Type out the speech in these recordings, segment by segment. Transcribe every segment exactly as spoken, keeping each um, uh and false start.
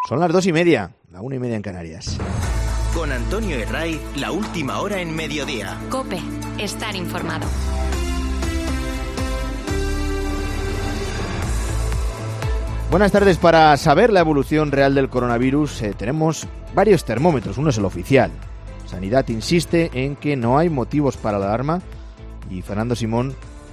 Son las dos y media, la una y media en Canarias. Con Antonio Herray, la última hora en mediodía. COPE, estar informado. Buenas tardes. Para saber la evolución real del coronavirus eh, tenemos varios termómetros. Uno es el oficial. Sanidad insiste en que no hay motivos para la alarma y Fernando Simón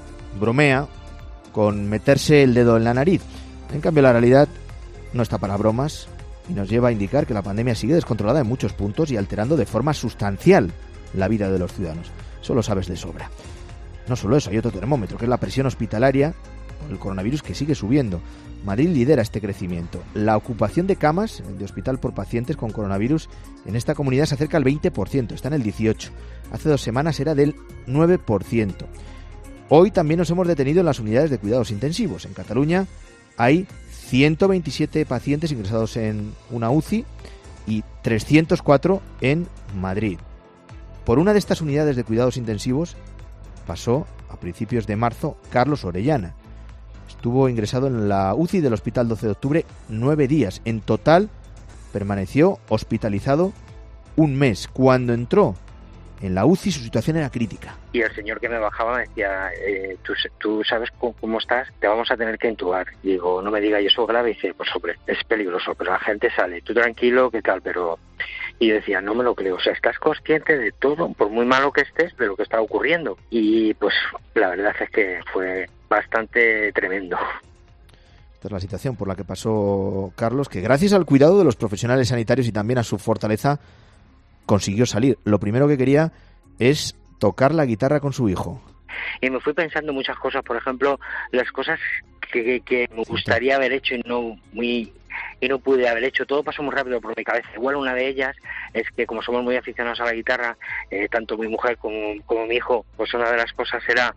bromea con meterse el dedo en la nariz. En cambio, la realidad no está para bromas y nos lleva a indicar que la pandemia sigue descontrolada en muchos puntos y alterando de forma sustancial la vida de los ciudadanos. Eso lo sabes de sobra. No solo eso, hay otro termómetro, que es la presión hospitalaria por el coronavirus, que sigue subiendo. Madrid lidera este crecimiento. La ocupación de camas de hospital por pacientes con coronavirus en esta comunidad se acerca al veinte por ciento, está en el dieciocho por ciento. Hace dos semanas era del nueve por ciento. Hoy también nos hemos detenido en las unidades de cuidados intensivos. En Cataluña hay ciento veintisiete pacientes ingresados en una U C I y trescientos cuatro en Madrid. Por una de estas unidades de cuidados intensivos pasó a principios de marzo Carlos Orellana. Estuvo ingresado en la U C I del Hospital doce de octubre nueve días. En total permaneció hospitalizado un mes. Cuando entró en la U C I su situación era crítica. Y el señor que me bajaba me decía, eh, ¿tú, tú sabes cómo, cómo estás? Te vamos a tener que intubar. Digo, no me diga, ¿y eso grave? Y dice, pues hombre, es peligroso, pero la gente sale, tú tranquilo, ¿qué tal? Pero... Y yo decía, no me lo creo, o sea, estás consciente de todo, por muy malo que estés, de lo que está ocurriendo. Y pues la verdad es que fue bastante tremendo. Esta es la situación por la que pasó Carlos, que gracias al cuidado de los profesionales sanitarios y también a su fortaleza consiguió salir. Lo primero que quería es tocar la guitarra con su hijo. Y me fui pensando muchas cosas, por ejemplo, las cosas que, que me gustaría haber hecho y no muy y no pude haber hecho. Todo pasó muy rápido por mi cabeza. Igual una de ellas es que como somos muy aficionados a la guitarra, eh, tanto mi mujer como, como mi hijo, pues una de las cosas era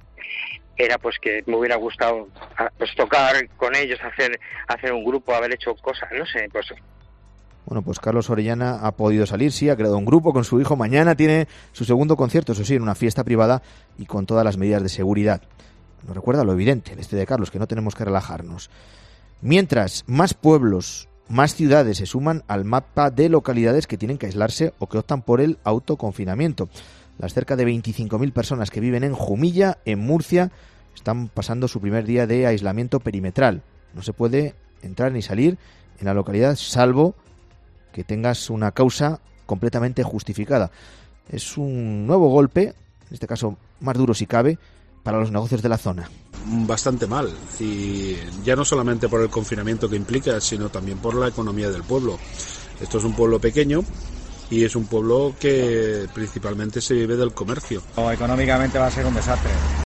era pues que me hubiera gustado pues tocar con ellos, hacer hacer un grupo, haber hecho cosas, no sé, pues. Bueno, pues Carlos Orellana ha podido salir, sí, ha creado un grupo con su hijo. Mañana tiene su segundo concierto, eso sí, en una fiesta privada y con todas las medidas de seguridad. Nos recuerda lo evidente, el este de Carlos, que no tenemos que relajarnos. Mientras, más pueblos, más ciudades se suman al mapa de localidades que tienen que aislarse o que optan por el autoconfinamiento. Las cerca de veinticinco mil personas que viven en Jumilla, en Murcia, están pasando su primer día de aislamiento perimetral. No se puede entrar ni salir en la localidad, salvo que tengas una causa completamente justificada. Es un nuevo golpe, en este caso más duro si cabe, para los negocios de la zona. Bastante mal, y ya no solamente por el confinamiento que implica, sino también por la economía del pueblo. Esto es un pueblo pequeño y es un pueblo que principalmente se vive del comercio. Económicamente va a ser un desastre.